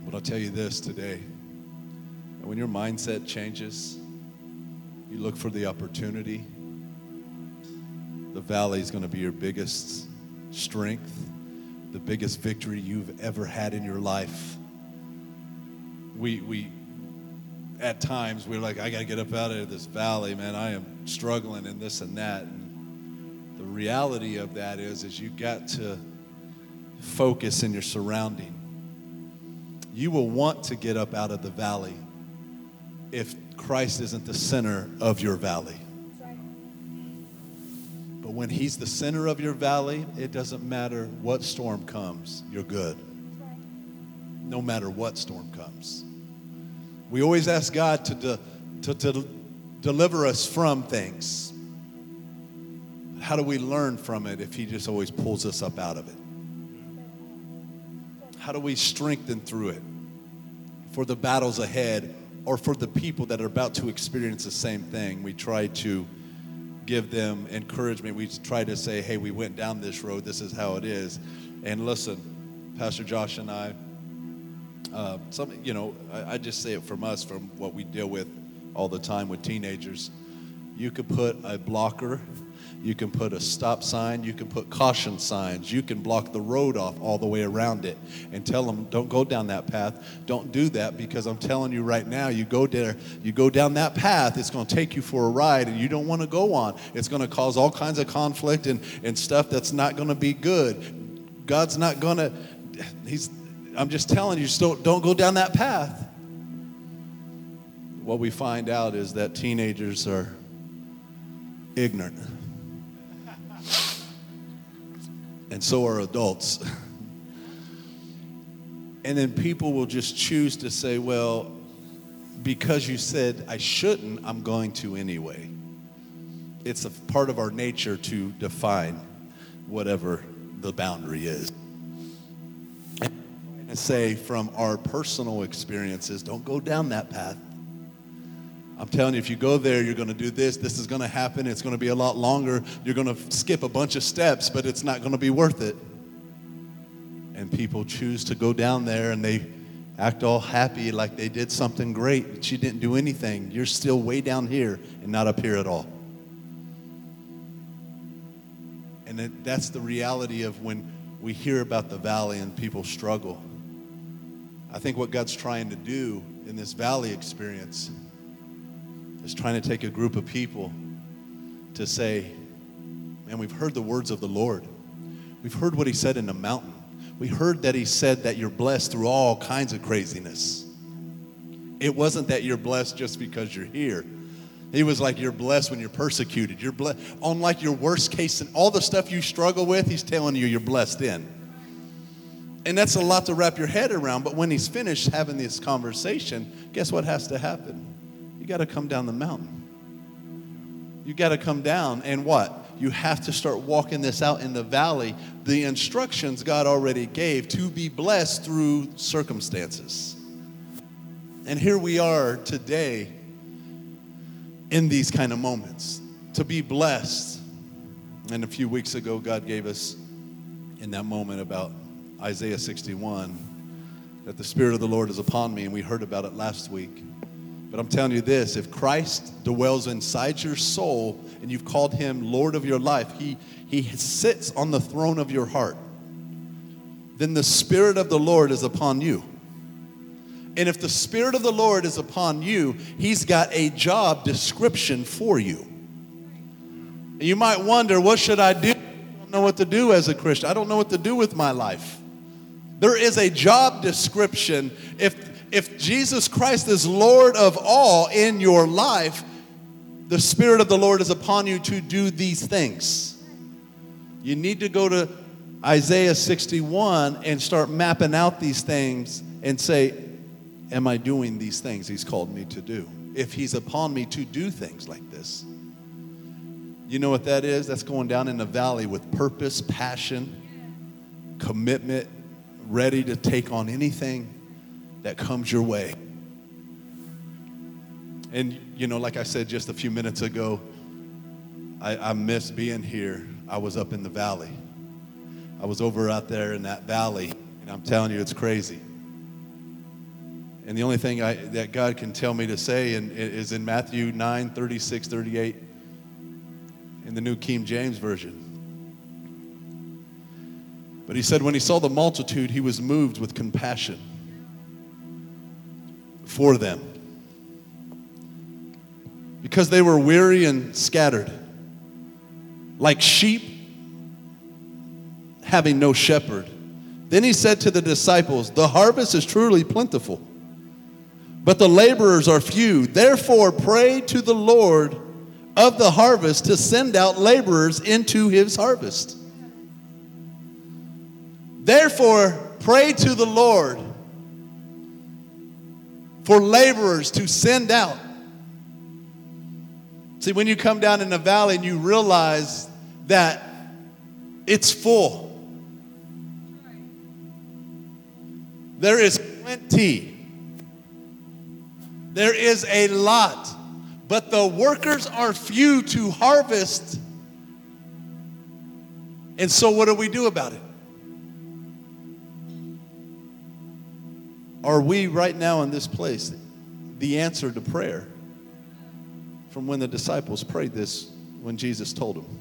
But I'll tell you this today. When your mindset changes, you look for the opportunity, the valley is going to be your biggest strength, the biggest victory you've ever had in your life. We at times, we're like, I got to get up out of this valley, man. I am struggling and this and that. And the reality of that is you got to focus in your surrounding. You will want to get up out of the valley if Christ isn't the center of your valley. But when he's the center of your valley, it doesn't matter what storm comes, you're good. No matter what storm comes. We always ask God to deliver us from things. How do we learn from it if he just always pulls us up out of it? How do we strengthen through it for the battles ahead or for the people that are about to experience the same thing? We try to give them encouragement. We try to say, hey, we went down this road. This is how it is. And listen, Pastor Josh and I, I just say it from us, from what we deal with all the time with teenagers. You could put a blocker, you can put a stop sign, you can put caution signs, you can block the road off all the way around it and tell them, don't go down that path. Don't do that, because I'm telling you right now, you go down that path, it's going to take you for a ride and you don't want to go on. It's going to cause all kinds of conflict and stuff that's not going to be good. God's not going to, I'm just telling you, just don't go down that path. What we find out is that teenagers are ignorant. And so are adults. And then people will just choose to say, well, because you said I shouldn't, I'm going to anyway. It's a part of our nature to define whatever the boundary is. And say from our personal experiences, don't go down that path. I'm telling you, if you go there, you're going to do this. This is going to happen. It's going to be a lot longer. You're going to skip a bunch of steps, but it's not going to be worth it. And people choose to go down there, and they act all happy like they did something great, but you didn't do anything. You're still way down here and not up here at all. And that's the reality of when we hear about the valley and people struggle. I think what God's trying to do in this valley experience is trying to take a group of people to say, man, we've heard the words of the Lord. We've heard what he said in the mountain. We heard that he said that you're blessed through all kinds of craziness. It wasn't that you're blessed just because you're here. He was like, you're blessed when you're persecuted. You're blessed. Unlike your worst case and all the stuff you struggle with, he's telling you you're blessed in. And that's a lot to wrap your head around. But when he's finished having this conversation, guess what has to happen? You got to come down the mountain. You got to come down and what? You have to start walking this out in the valley. The instructions God already gave to be blessed through circumstances. And here we are today in these kind of moments to be blessed. And a few weeks ago, God gave us in that moment about Isaiah 61, that the Spirit of the Lord is upon me, and we heard about it last week. But I'm telling you this, if Christ dwells inside your soul and you've called him Lord of your life, he sits on the throne of your heart, then the Spirit of the Lord is upon you. And if the Spirit of the Lord is upon you, he's got a job description for you. And you might wonder, what should I do? I don't know what to do as a Christian. I don't know what to do with my life. There is a job description. If Jesus Christ is Lord of all in your life, the Spirit of the Lord is upon you to do these things. You need to go to Isaiah 61 and start mapping out these things and say, am I doing these things he's called me to do? If he's upon me to do things like this. You know what that is? That's going down in the valley with purpose, passion, commitment, ready to take on anything that comes your way. And, you know, like I said just a few minutes ago, I miss being here. I was up in the valley. I was over out there in that valley, and I'm telling you, it's crazy. And the only thing that God can tell me to say is in Matthew 9, 36, 38, in the New King James Version. But he said, when he saw the multitude, he was moved with compassion for them, because they were weary and scattered, like sheep having no shepherd. Then he said to the disciples, the harvest is truly plentiful, but the laborers are few. Therefore, pray to the Lord of the harvest to send out laborers into his harvest. Therefore, pray to the Lord for laborers to send out. See, when you come down in the valley and you realize that it's full, there is plenty. There is a lot, but the workers are few to harvest. And so what do we do about it? Are we right now in this place the answer to prayer from when the disciples prayed this when Jesus told them?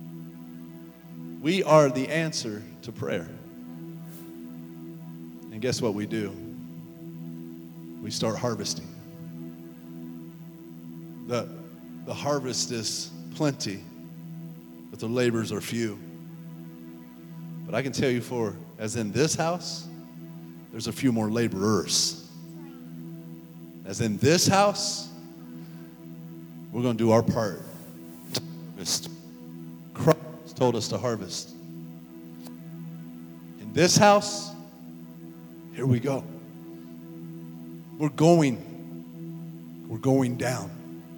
We are the answer to prayer. And guess what we do? We start harvesting. The harvest is plenty, but the laborers are few. But I can tell you as in this house, there's a few more laborers. As in this house, we're going to do our part. Christ told us to harvest. In this house, here we go. We're going down.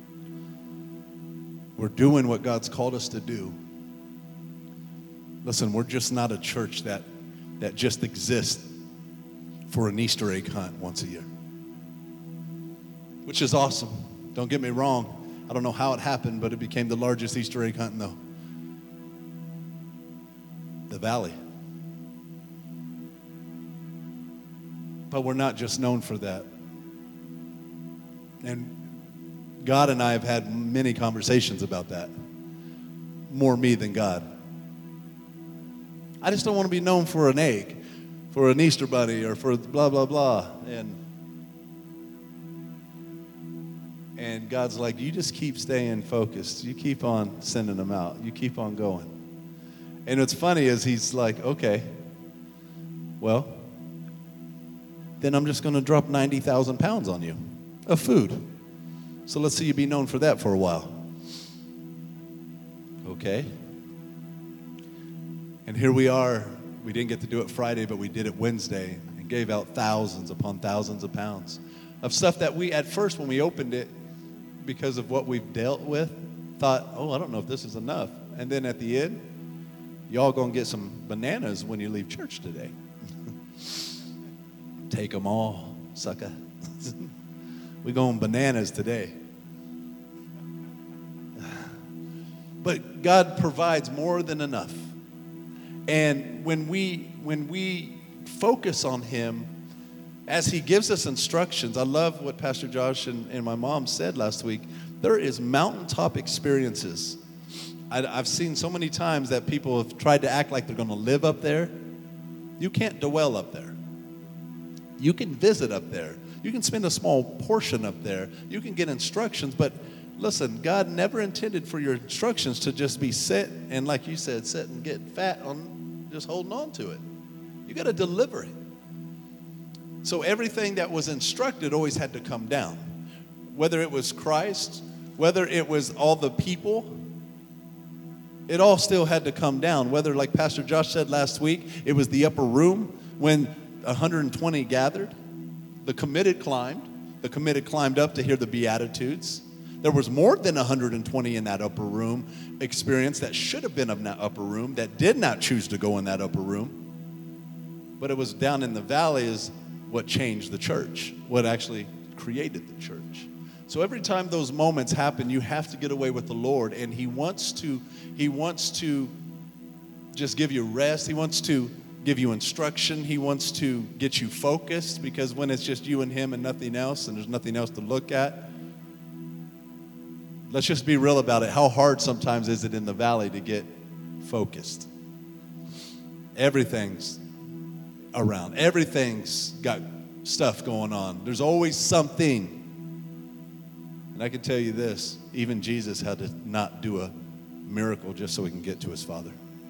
We're doing what God's called us to do. Listen, we're just not a church that just exists for an Easter egg hunt once a year, which is awesome. Don't get me wrong. I don't know how it happened, but it became the largest Easter egg hunt in the valley. But we're not just known for that. And God and I have had many conversations about that. More me than God. I just don't want to be known for an egg, for an Easter bunny, or for blah, blah, blah. And God's like, you just keep staying focused. You keep on sending them out. You keep on going. And what's funny is he's like, okay, well, then I'm just going to drop 90,000 pounds on you of food. So let's see you be known for that for a while. Okay. And here we are. We didn't get to do it Friday, but we did it Wednesday and gave out thousands upon thousands of pounds of stuff that we, at first when we opened it, because of what we've dealt with, thought, oh, I don't know if this is enough. And then at the end, y'all gonna get some bananas when you leave church today. Take them all, sucker. We're going bananas today. But God provides more than enough. And when we focus on Him, as He gives us instructions, I love what Pastor Josh and my mom said last week. There is mountaintop experiences. I've seen so many times that people have tried to act like they're going to live up there. You can't dwell up there. You can visit up there. You can spend a small portion up there. You can get instructions, but listen, God never intended for your instructions to just be sit and, like you said, sit and get fat on just holding on to it. You got to deliver it. So everything that was instructed always had to come down. Whether it was Christ, whether it was all the people, it all still had to come down. Whether, like Pastor Josh said last week, it was the upper room when 120 gathered. The committed climbed up to hear the Beatitudes. There was more than 120 in that upper room experience that should have been in that upper room that did not choose to go in that upper room. But it was down in the valley is what changed the church, what actually created the church. So every time those moments happen, you have to get away with the Lord, and He wants to just give you rest. He wants to give you instruction. He wants to get you focused, because when it's just you and him and nothing else, and there's nothing else to look at, let's just be real about it. How hard sometimes is it in the valley to get focused? Everything's around. Everything's got stuff going on. There's always something. And I can tell you this, even Jesus had to not do a miracle just so he can get to his Father.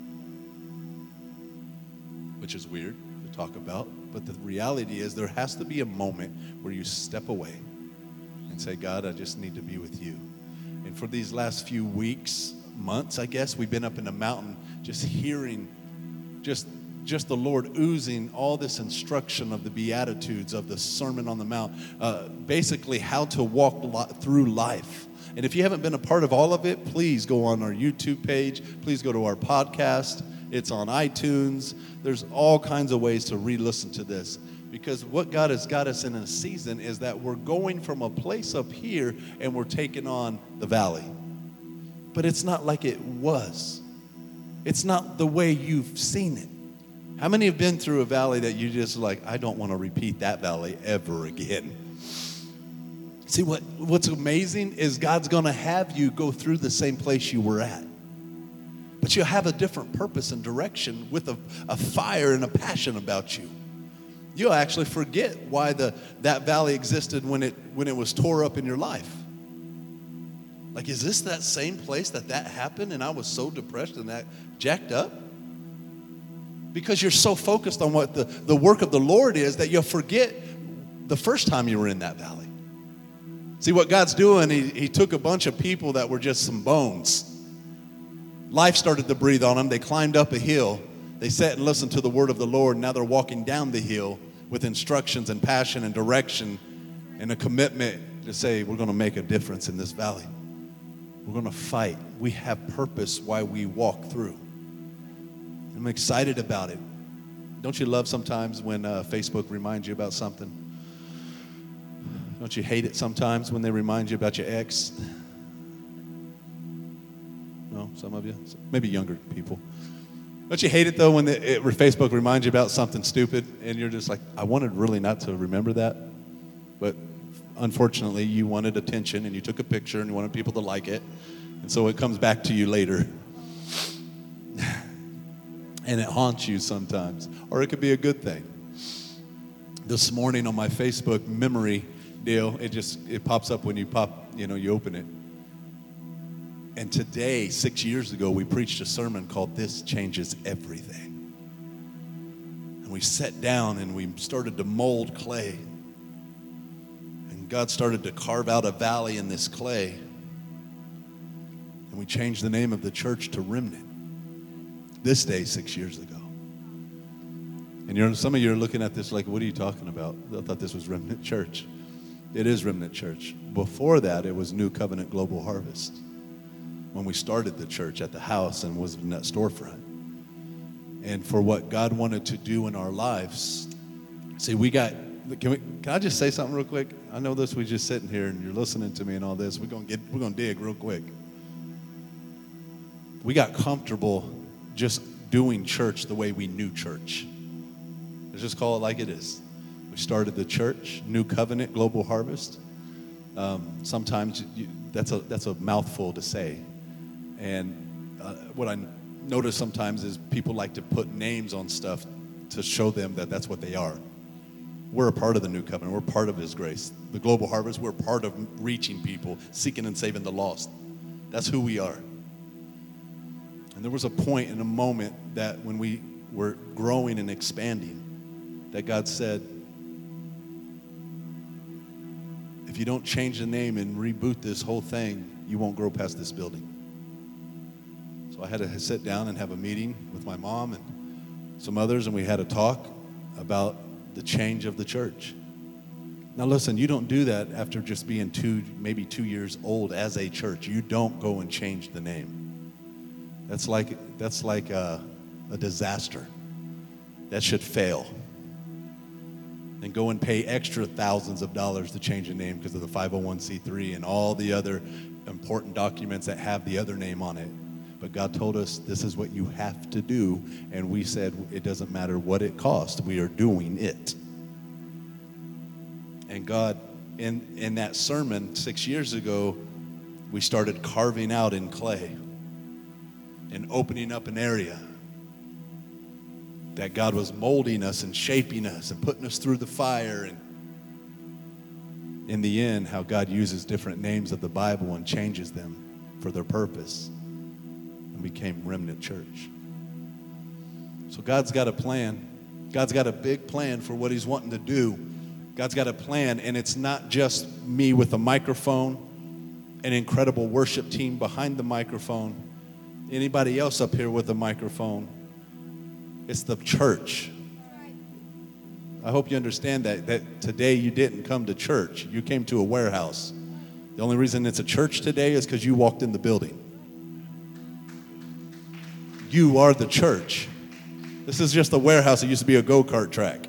Which is weird to talk about, but the reality is there has to be a moment where you step away and say, God, I just need to be with you. And for these last few weeks, months, I guess, we've been up in the mountain just hearing just the Lord oozing all this instruction of the Beatitudes, of the Sermon on the Mount, basically how to walk through life. And if you haven't been a part of all of it, please go on our YouTube page. Please go to our podcast. It's on iTunes. There's all kinds of ways to re-listen to this. Because what God has got us in a season is that we're going from a place up here and we're taking on the valley. But it's not like it was. It's not the way you've seen it. How many have been through a valley that you just like, I don't want to repeat that valley ever again? See, what's amazing is God's going to have you go through the same place you were at. But you'll have a different purpose and direction with a fire and a passion about you. You'll actually forget why that valley existed when it was tore up in your life. Like, is this that same place that happened and I was so depressed and that jacked up? Because you're so focused on what the work of the Lord is that you'll forget the first time you were in that valley. See, what God's doing, he took a bunch of people that were just some bones. Life started to breathe on them. They climbed up a hill. They sat and listened to the word of the Lord. Now they're walking down the hill with instructions and passion and direction and a commitment to say, we're going to make a difference in this valley. We're going to fight. We have purpose why we walk through. I'm excited about it. Don't you love sometimes when Facebook reminds you about something? Don't you hate it sometimes when they remind you about your ex? No, some of you? Maybe younger people. Don't you hate it, though, when Facebook reminds you about something stupid and you're just like, I wanted really not to remember that, but unfortunately you wanted attention and you took a picture and you wanted people to like it, and so it comes back to you later. And it haunts you sometimes, or it could be a good thing. This morning on my Facebook memory deal, it pops up when you open it. And today, 6 years ago, we preached a sermon called This Changes Everything. And we sat down and we started to mold clay. And God started to carve out a valley in this clay. And we changed the name of the church to Remnant. This day, 6 years ago. And some of you are looking at this like, what are you talking about? I thought this was Remnant Church. It is Remnant Church. Before that, it was New Covenant Global Harvest. When we started the church at the house and was in that storefront. And for what God wanted to do in our lives, see, can I just say something real quick? I know this, we're just sitting here and you're listening to me and all this. We're gonna dig real quick. We got comfortable just doing church the way we knew church. Let's just call it like it is. We started the church, New Covenant Global Harvest. Sometimes that's a mouthful to say. And what I notice sometimes is people like to put names on stuff to show them that that's what they are. We're a part of the New Covenant. We're part of His grace. The Global Harvest, we're part of reaching people, seeking and saving the lost. That's who we are. And there was a point in a moment that when we were growing and expanding, that God said, if you don't change the name and reboot this whole thing, you won't grow past this building. So I had to sit down and have a meeting with my mom and some others, and we had a talk about the change of the church. Now listen, you don't do that after just being maybe 2 years old as a church. You don't go and change the name. That's like a disaster. That should fail. And go and pay extra thousands of dollars to change a name because of the 501c3 and all the other important documents that have the other name on it. But God told us this is what you have to do, and we said it doesn't matter what it costs. We are doing it. And God, in that sermon 6 years ago, we started carving out in clay and opening up an area that God was molding us and shaping us and putting us through the fire. And in the end, how God uses different names of the Bible and changes them for their purpose, and became Remnant Church. So God's got a plan. God's got a big plan for what he's wanting to do. God's got a plan, and it's not just me with a microphone, an incredible worship team behind the microphone, anybody else up here with a microphone. It's the church. I hope you understand that today you didn't come to church. You came to a warehouse. The only reason it's a church today is because you walked in the building. You are the church. This is just a warehouse. It used to be a go-kart track.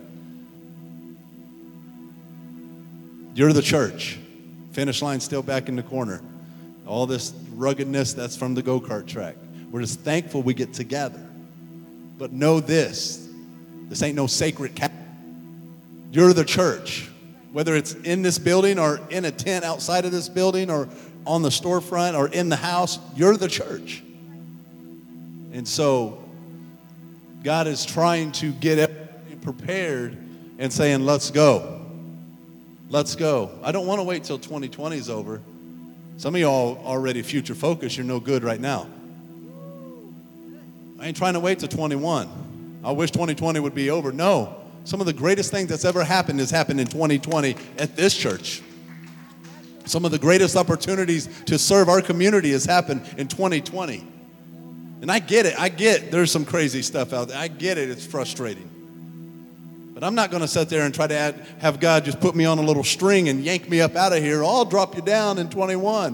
You're the church. Finish line still back in the corner. All this ruggedness, that's from the go-kart track. We're just thankful we get together. But know this ain't no sacred cow. You're the church. Whether it's in this building or in a tent outside of this building or on the storefront or in the house, you're the church. And so God is trying to get everybody prepared and saying, let's go. Let's go. I don't want to wait till 2020 is over. Some of y'all already future focused. You're no good right now. I ain't trying to wait till 21. I wish 2020 would be over. No. Some of the greatest things that's ever happened has happened in 2020 at this church. Some of the greatest opportunities to serve our community has happened in 2020. And I get it. I get there's some crazy stuff out there. I get it. It's frustrating. But I'm not going to sit there and try to have God just put me on a little string and yank me up out of here. I'll drop you down in 21.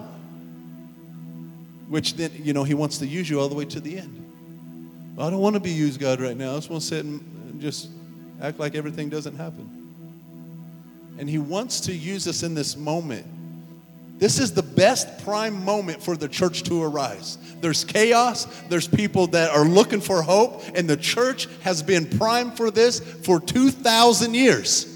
Which then, he wants to use you all the way to the end. Well, I don't want to be used, God, right now. I just want to sit and just act like everything doesn't happen. And he wants to use us in this moment. This is the best prime moment for the church to arise. There's chaos. There's people that are looking for hope. And the church has been primed for this for 2,000 years.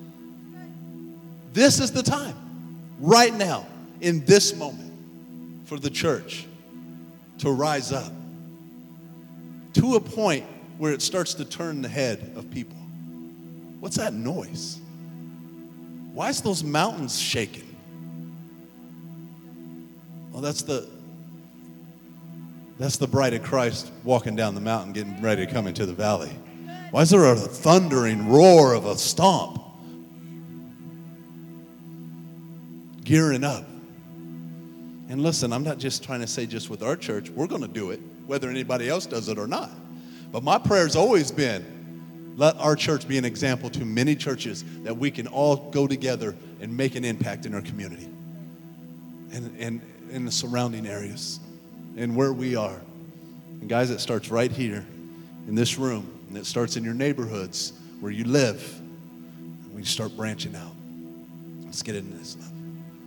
This is the time, right now, in this moment, for the church to rise up to a point where it starts to turn the head of people. What's that noise? Why is those mountains shaking? Well, that's the bride of Christ walking down the mountain, getting ready to come into the valley. Why is there a thundering roar of a stomp? Gearing up. And listen, I'm not just trying to say just with our church. We're going to do it, whether anybody else does it or not. But my prayer's always been, let our church be an example to many churches that we can all go together and make an impact in our community and in the surrounding areas and where we are. And guys, it starts right here in this room, and it starts in your neighborhoods where you live. And we start branching out. Let's get into this stuff.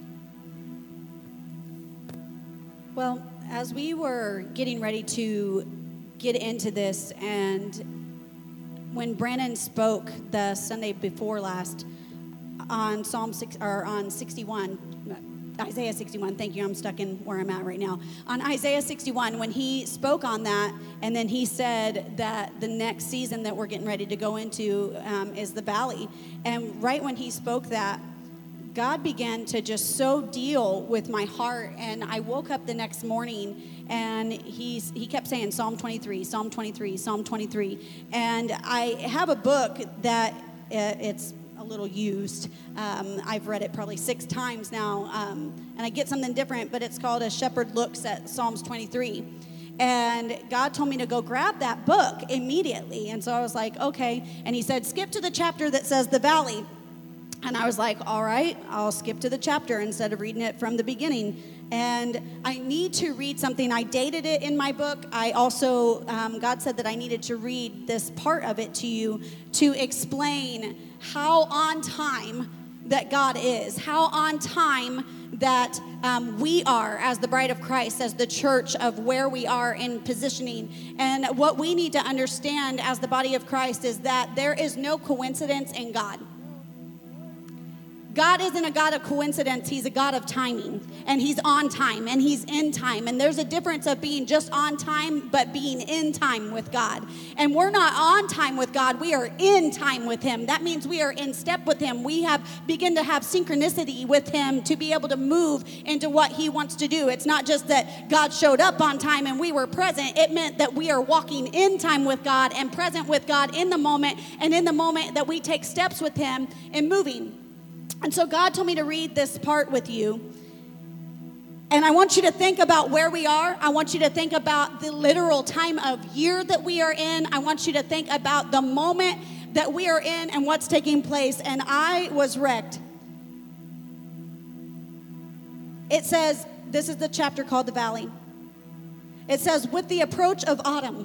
Well, as we were getting ready to get into this, and when Brandon spoke the Sunday before last on on 61, Isaiah 61, thank you, I'm stuck in where I'm at right now. On Isaiah 61, when he spoke on that, and then he said that the next season that we're getting ready to go into is the valley. And right when he spoke that, God began to just so deal with my heart. And I woke up the next morning, and he kept saying Psalm 23, Psalm 23, Psalm 23. And I have a book that it's a little used. I've read it probably 6 times now, and I get something different, but it's called A Shepherd Looks at Psalms 23. And God told me to go grab that book immediately. And so I was like, okay. And he said, skip to the chapter that says the valley. And I was like, all right, I'll skip to the chapter instead of reading it from the beginning. And I need to read something. I dated it in my book. I also, God said that I needed to read this part of it to you to explain how on time that God is, how on time that we are as the bride of Christ, as the church, of where we are in positioning. And what we need to understand as the body of Christ is that there is no coincidence in God. God isn't a God of coincidence. He's a God of timing, and he's on time, and he's in time. And there's a difference of being just on time, but being in time with God. And we're not on time with God. We are in time with him. That means we are in step with him. We have begun to have synchronicity with him to be able to move into what he wants to do. It's not just that God showed up on time and we were present. It meant that we are walking in time with God and present with God in the moment, and in the moment that we take steps with him in moving. And so God told me to read this part with you. And I want you to think about where we are. I want you to think about the literal time of year that we are in. I want you to think about the moment that we are in and what's taking place. And I was wrecked. It says, this is the chapter called The Valley. It says, with the approach of autumn,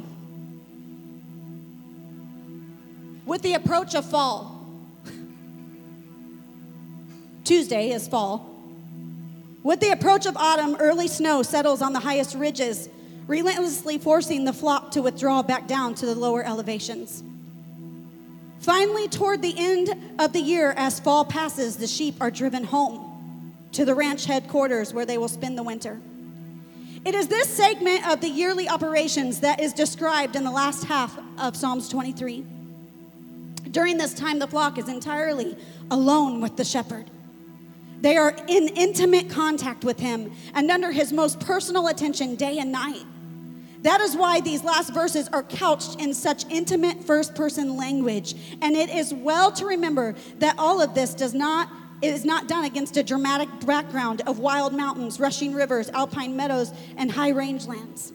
with the approach of fall. Tuesday is fall. With the approach of autumn, early snow settles on the highest ridges, relentlessly forcing the flock to withdraw back down to the lower elevations. Finally, toward the end of the year, as fall passes, the sheep are driven home to the ranch headquarters where they will spend the winter. It is this segment of the yearly operations that is described in the last half of Psalms 23. During this time, the flock is entirely alone with the shepherd. They are in intimate contact with him and under his most personal attention day and night. That is why these last verses are couched in such intimate first-person language. And it is well to remember that all of this is not done against a dramatic background of wild mountains, rushing rivers, alpine meadows, and high rangelands.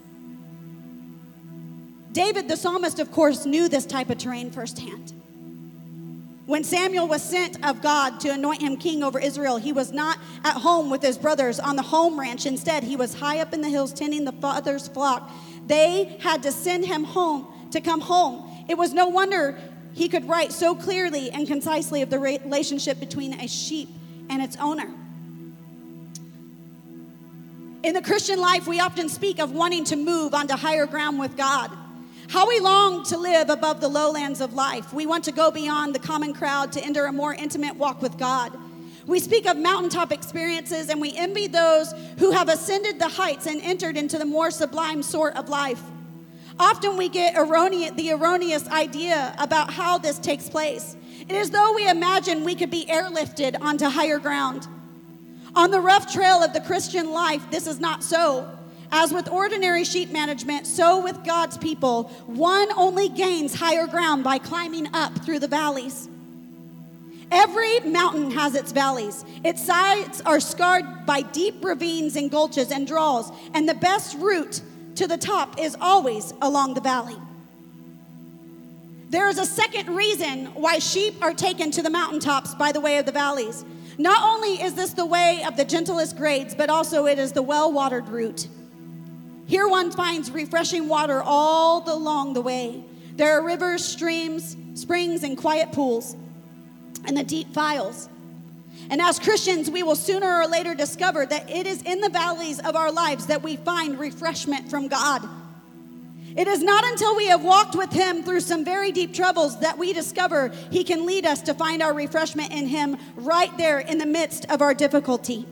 David, the psalmist, of course, knew this type of terrain firsthand. When Samuel was sent of God to anoint him king over Israel, he was not at home with his brothers on the home ranch. Instead, he was high up in the hills tending the father's flock. They had to send him home to come home. It was no wonder he could write so clearly and concisely of the relationship between a sheep and its owner. In the Christian life, we often speak of wanting to move onto higher ground with God. How we long to live above the lowlands of life. We want to go beyond the common crowd to enter a more intimate walk with God. We speak of mountaintop experiences, and we envy those who have ascended the heights and entered into the more sublime sort of life. Often we get the erroneous idea about how this takes place. It is as though we imagine we could be airlifted onto higher ground. On the rough trail of the Christian life, this is not so. As with ordinary sheep management, so with God's people, one only gains higher ground by climbing up through the valleys. Every mountain has its valleys. Its sides are scarred by deep ravines and gulches and draws, and the best route to the top is always along the valley. There is a second reason why sheep are taken to the mountaintops by the way of the valleys. Not only is this the way of the gentlest grades, but also it is the well-watered route. Here one finds refreshing water all along the way. There are rivers, streams, springs, and quiet pools, and the deep files. And as Christians, we will sooner or later discover that it is in the valleys of our lives that we find refreshment from God. It is not until we have walked with him through some very deep troubles that we discover he can lead us to find our refreshment in him right there in the midst of our difficulty.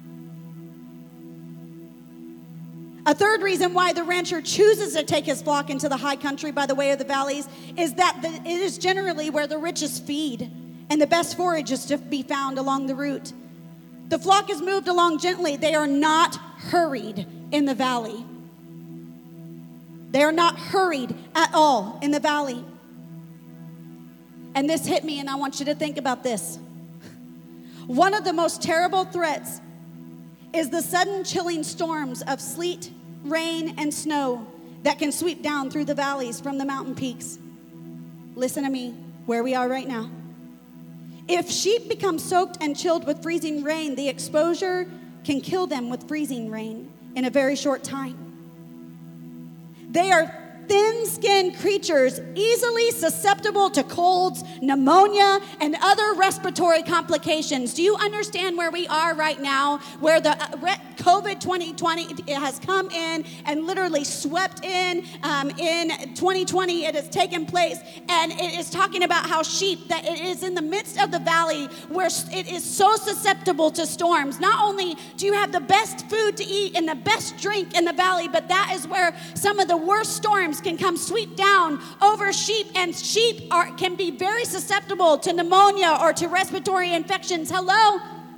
A third reason why the rancher chooses to take his flock into the high country by the way of the valleys is that it is generally where the richest feed and the best forage is to be found along the route. The flock is moved along gently. They are not hurried in the valley. They are not hurried at all in the valley. And this hit me, and I want you to think about this. One of the most terrible threats is the sudden chilling storms of sleet, rain, and snow that can sweep down through the valleys from the mountain peaks. Listen to me, where we are right now. If sheep become soaked and chilled with freezing rain, the exposure can kill them with freezing rain in a very short time. They are thin-skinned creatures easily susceptible to colds, pneumonia, and other respiratory complications. Do you understand where we are right now, where the COVID 2020 has come in and literally swept in 2020? It has taken place, and it is talking about how sheep, that it is in the midst of the valley where it is so susceptible to storms. Not only do you have the best food to eat and the best drink in the valley, but that is where some of the worst storms can come sweep down over sheep, and sheep can be very susceptible to pneumonia or to respiratory infections. Hello?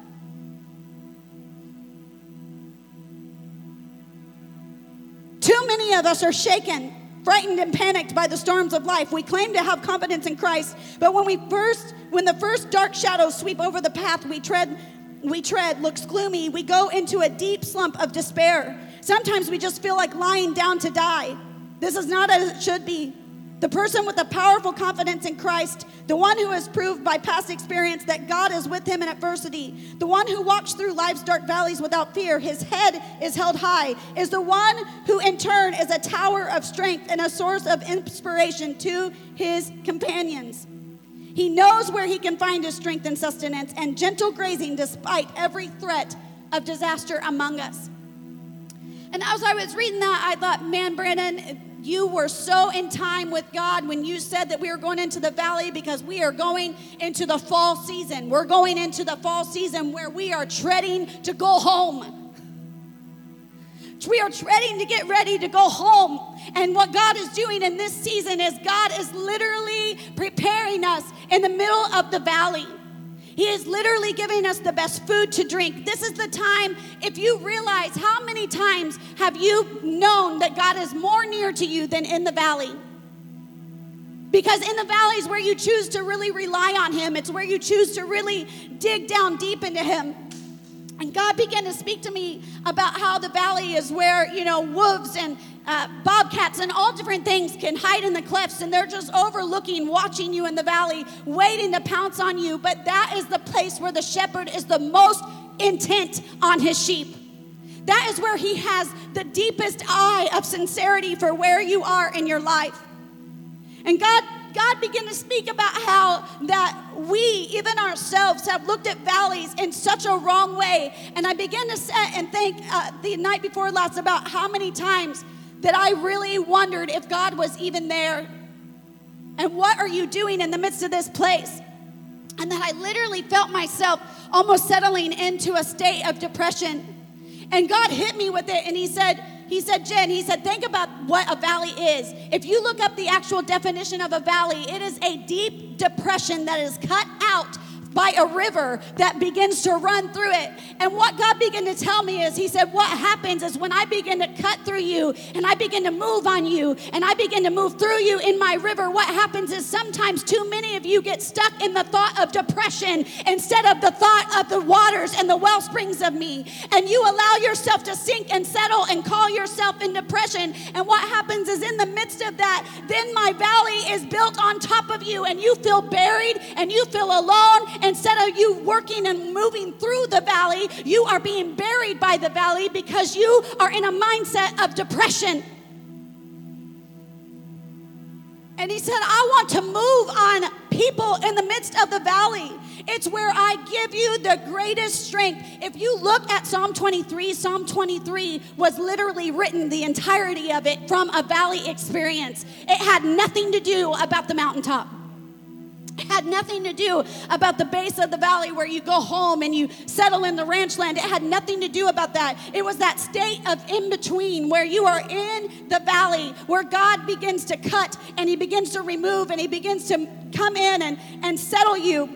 Too many of us are shaken, frightened, and panicked by the storms of life. We claim to have confidence in Christ, but when the first dark shadows sweep over the path we tread looks gloomy, we go into a deep slump of despair. Sometimes we just feel like lying down to die. This is not as it should be. The person with a powerful confidence in Christ, the one who has proved by past experience that God is with him in adversity, the one who walks through life's dark valleys without fear, his head is held high, is the one who in turn is a tower of strength and a source of inspiration to his companions. He knows where he can find his strength and sustenance and gentle grazing despite every threat of disaster among us. And as I was reading that, I thought, man, Brandon, you were so in time with God when you said that we were going into the valley, because we are going into the fall season. We're going into the fall season where we are treading to go home. We are treading to get ready to go home. And what God is doing in this season is God is literally preparing us in the middle of the valley. He is literally giving us the best food to drink. This is the time, if you realize, how many times have you known that God is more near to you than in the valley? Because in the valley is where you choose to really rely on him. It's where you choose to really dig down deep into him. And God began to speak to me about how the valley is where, wolves and bobcats and all different things can hide in the cliffs, and they're just overlooking, watching you in the valley, waiting to pounce on you. But that is the place where the shepherd is the most intent on his sheep. That is where he has the deepest eye of sincerity for where you are in your life. And God began to speak about how that we, even ourselves, have looked at valleys in such a wrong way. And I began to sit and think the night before last about how many times that I really wondered if God was even there. And what are you doing in the midst of this place? And that I literally felt myself almost settling into a state of depression. And God hit me with it, and he said, Jen, think about what a valley is. If you look up the actual definition of a valley, it is a deep depression that is cut out by a river that begins to run through it. And what God began to tell me is, he said, what happens is when I begin to cut through you and I begin to move on you and I begin to move through you in my river, what happens is sometimes too many of you get stuck in the thought of depression instead of the thought of the waters and the well springs of me. And you allow yourself to sink and settle and call yourself in depression. And what happens is in the midst of that, then my valley is built on top of you and you feel buried and you feel alone. Instead of you working and moving through the valley, you are being buried by the valley because you are in a mindset of depression. And he said, I want to move on people in the midst of the valley. It's where I give you the greatest strength. If you look at Psalm 23 was literally written, the entirety of it, from a valley experience. It had nothing to do about the mountaintop. It had nothing to do about the base of the valley where you go home and you settle in the ranch land. It had nothing to do about that. It was that state of in-between where you are in the valley, where God begins to cut and he begins to remove and he begins to come in and settle you.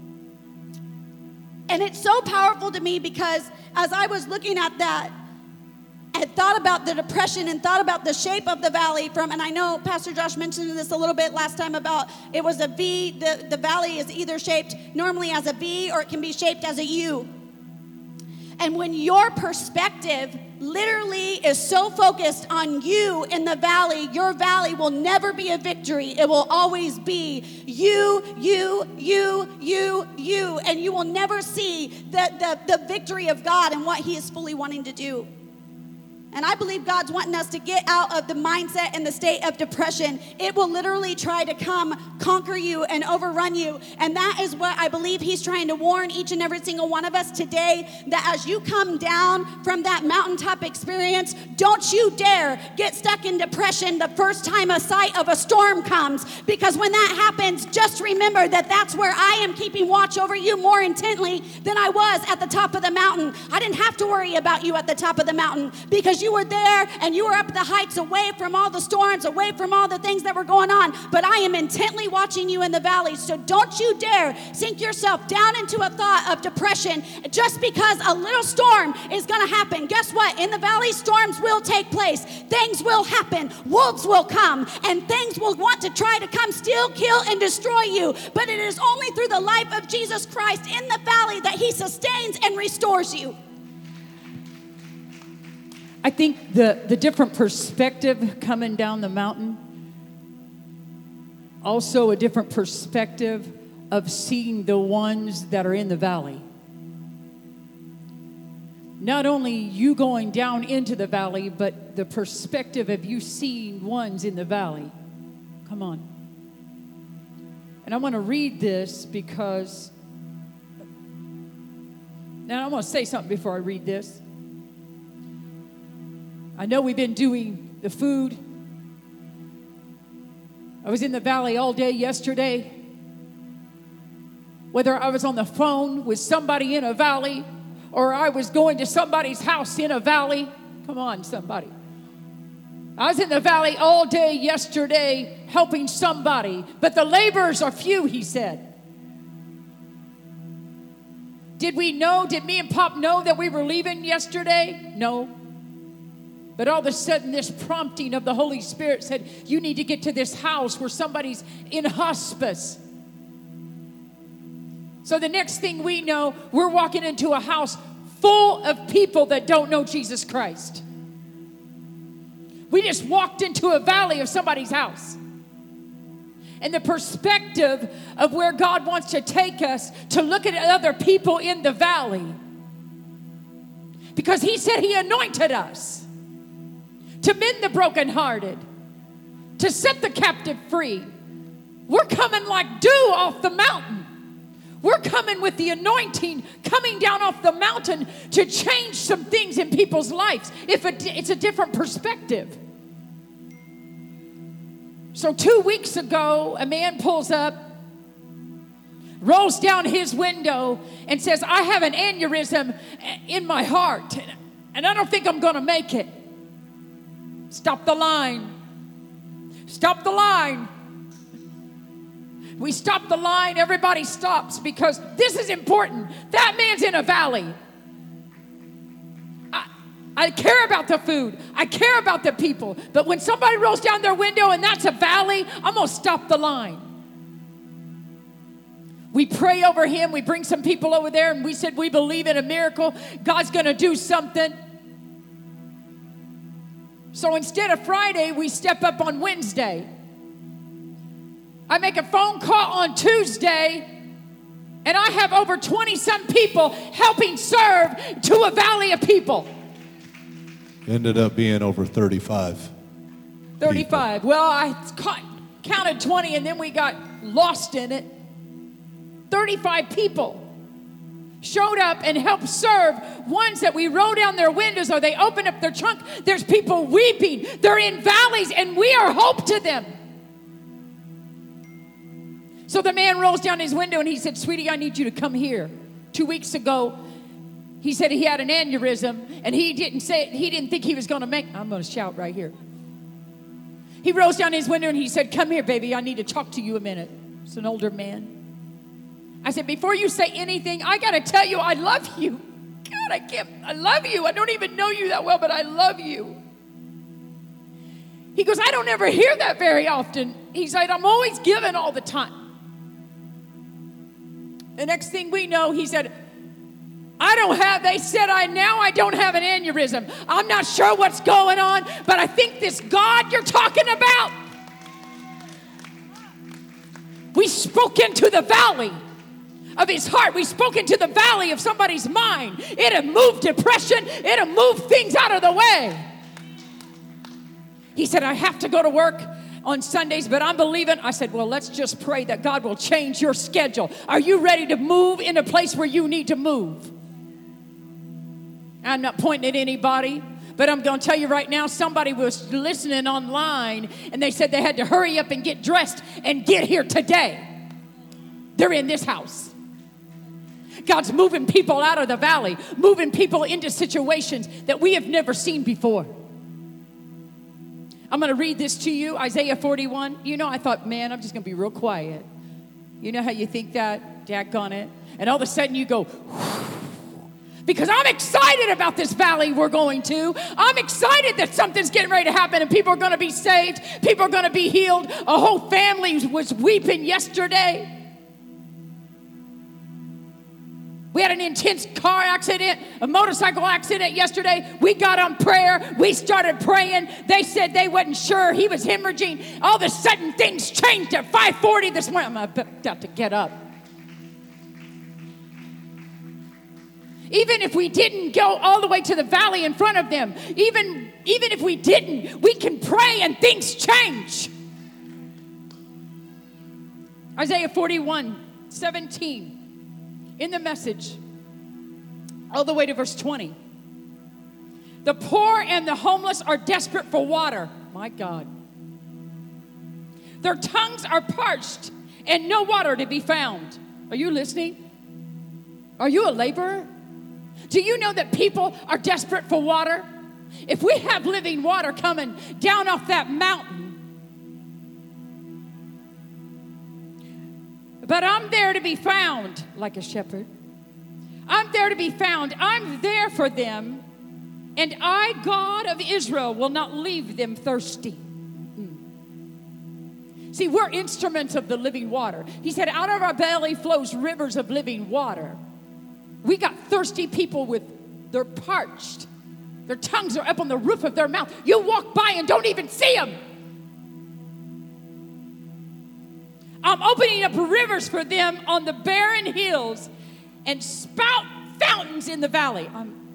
And it's so powerful to me because as I was looking at that, I thought about the depression and thought about the shape of the valley and I know Pastor Josh mentioned this a little bit last time about it was a V. The valley is either shaped normally as a V or it can be shaped as a U. And when your perspective literally is so focused on you in the valley, your valley will never be a victory. It will always be you, and you will never see the victory of God and what he is fully wanting to do. And I believe God's wanting us to get out of the mindset and the state of depression. It will literally try to come conquer you and overrun you. And that is what I believe he's trying to warn each and every single one of us today, that as you come down from that mountaintop experience, don't you dare get stuck in depression the first time a sight of a storm comes. Because when that happens, just remember that that's where I am keeping watch over you more intently than I was at the top of the mountain. I didn't have to worry about you at the top of the mountain because you were there and you were up the heights, away from all the storms, away from all the things that were going on. But I am intently watching you in the valleys. So don't you dare sink yourself down into a thought of depression just because a little storm is going to happen. Guess what? In the valley, storms will take place. Things will happen. Wolves will come, and things will want to try to come, steal, kill, and destroy you. But it is only through the life of Jesus Christ in the valley that he sustains and restores you. I think the different perspective coming down the mountain, also a different perspective of seeing the ones that are in the valley. Not only you going down into the valley, but the perspective of you seeing ones in the valley. Come on. And I want to read this because, now I want to say something before I read this. I know we've been doing the food. I was in the valley all day yesterday. Whether I was on the phone with somebody in a valley or I was going to somebody's house in a valley. Come on, somebody. I was in the valley all day yesterday helping somebody, but the laborers are few, he said. Did me and Pop know that we were leaving yesterday? No. But all of a sudden, this prompting of the Holy Spirit said, you need to get to this house where somebody's in hospice. So the next thing we know, we're walking into a house full of people that don't know Jesus Christ. We just walked into a valley of somebody's house. And the perspective of where God wants to take us to look at other people in the valley. Because he said he anointed us to mend the brokenhearted, to set the captive free. We're coming like dew off the mountain. We're coming with the anointing coming down off the mountain to change some things in people's lives. It's a different perspective. So 2 weeks ago, a man pulls up, rolls down his window and says, I have an aneurysm in my heart and I don't think I'm going to make it. Stop the line. Stop the line. We stop the line. Everybody stops because this is important. That man's in a valley. I care about the food. I care about the people. But when somebody rolls down their window and that's a valley, I'm going to stop the line. We pray over him. We bring some people over there and we said we believe in a miracle. God's going to do something. So instead of Friday, we step up on Wednesday. I make a phone call on Tuesday, and I have over 20-some people helping serve to a valley of people. Ended up being over 35. 35. People. Well, I counted 20, and then we got lost in it. 35 people showed up and helped serve ones that we roll down their windows or they open up their trunk. There's people weeping. They're in valleys and we are hope to them. So the man rolls down his window and he said, sweetie, I need you to come here. 2 weeks ago, he said he had an aneurysm and he didn't think he was going to make. I'm going to shout right here. He rolls down his window and he said, come here, baby. I need to talk to you a minute. It's an older man. I said, before you say anything, I got to tell you, I love you. God, I love you. I don't even know you that well, but I love you. He goes, I don't ever hear that very often. He said, I'm always giving all the time. The next thing we know, he said, they said I don't have an aneurysm. I'm not sure what's going on, but I think this God you're talking about. We spoke into the valley of his heart. We spoke into the valley of somebody's mind. It'll move depression. It'll move things out of the way. He said, I have to go to work on Sundays, but I'm believing. I said, well, let's just pray that God will change your schedule. Are you ready to move in a place where you need to move? I'm not pointing at anybody, but I'm going to tell you right now, somebody was listening online, and they said they had to hurry up and get dressed and get here today. They're in this house. God's moving people out of the valley, moving people into situations that we have never seen before. I'm going to read this to you, Isaiah 41. You know, I thought, man, I'm just going to be real quiet. You know how you think that? Daggone it. And all of a sudden you go, because I'm excited about this valley we're going to. I'm excited that something's getting ready to happen and people are going to be saved. People are going to be healed. A whole family was weeping yesterday. We had an intense car accident, a motorcycle accident yesterday. We got on prayer. We started praying. They said they wasn't sure. He was hemorrhaging. All of a sudden, things changed at 5:40 this morning. I'm about to get up. Even if we didn't go all the way to the valley in front of them, even if we didn't, we can pray and things change. Isaiah 41:17. In the Message, all the way to verse 20. The poor and the homeless are desperate for water. My God. Their tongues are parched and no water to be found. Are you listening? Are you a laborer? Do you know that people are desperate for water? If we have living water coming down off that mountain, but I'm there to be found like a shepherd. I'm there to be found. I'm there for them. And I, God of Israel, will not leave them thirsty. See, we're instruments of the living water. He said, out of our belly flows rivers of living water. We got thirsty people they're parched. Their tongues are up on the roof of their mouth. You walk by and don't even see them. I'm opening up rivers for them on the barren hills and spout fountains in the valley.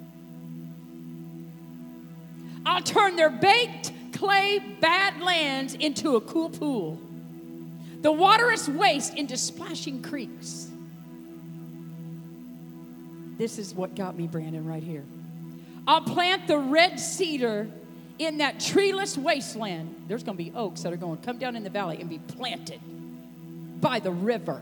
I'll turn their baked clay badlands into a cool pool, the waterous waste into splashing creeks. This is what got me, Brandon, right here. I'll plant the red cedar in that treeless wasteland. There's going to be oaks that are going to come down in the valley and be planted by the river.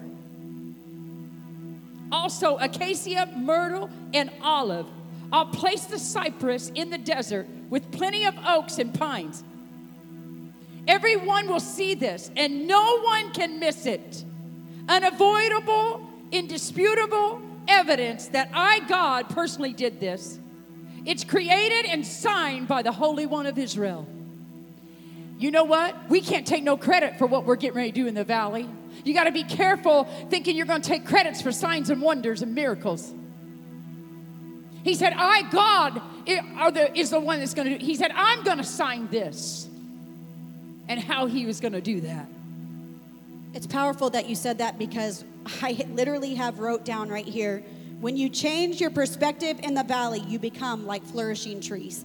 Also, acacia, myrtle, and olive. I'll place the cypress in the desert with plenty of oaks and pines. Everyone will see this, and no one can miss it. Unavoidable, indisputable evidence that I, God, personally did this. It's created and signed by the Holy One of Israel. You know what? We can't take no credit for what we're getting ready to do in the valley. You got to be careful thinking you're going to take credits for signs and wonders and miracles. He said, I, God, is the one that's going to do. He said, I'm going to sign this. And how he was going to do that. It's powerful that you said that, because I literally have wrote down right here, when you change your perspective in the valley, you become like flourishing trees.